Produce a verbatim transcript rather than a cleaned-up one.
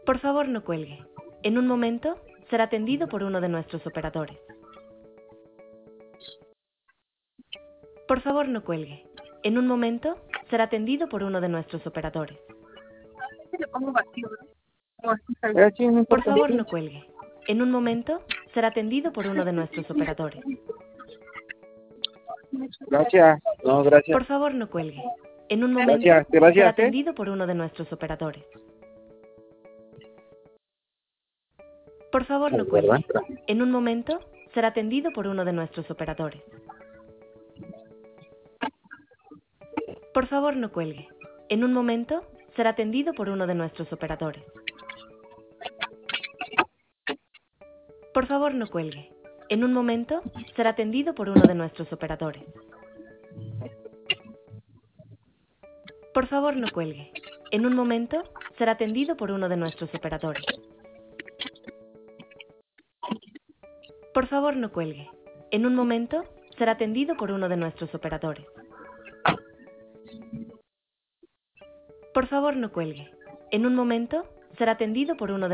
Por favor, no cuelgue. En un momento, será atendido por uno de nuestros operadores. Por favor, no cuelgue. En un momento, será atendido por uno de nuestros operadores. Le pongo vacío, ¿no? Pero sí, no Por importa. favor, no cuelgue. En un momento, será atendido por uno de nuestros operadores. Gracias. No, gracias. Por favor, no cuelgue. En un momento, Gracias, gracias, será ¿eh? atendido por uno de nuestros operadores. Por favor, no cuelgue. En un momento, será atendido por uno de nuestros operadores. Por favor, no cuelgue. En un momento, será atendido por uno de nuestros operadores. Por favor, no cuelgue. En un momento, será atendido por uno de nuestros operadores. Por favor, no cuelgue. En un momento, será atendido por uno de nuestros operadores. Por favor, no cuelgue. En un momento, será atendido por uno de nuestros operadores. Por favor, no cuelgue. En un momento, será atendido por uno de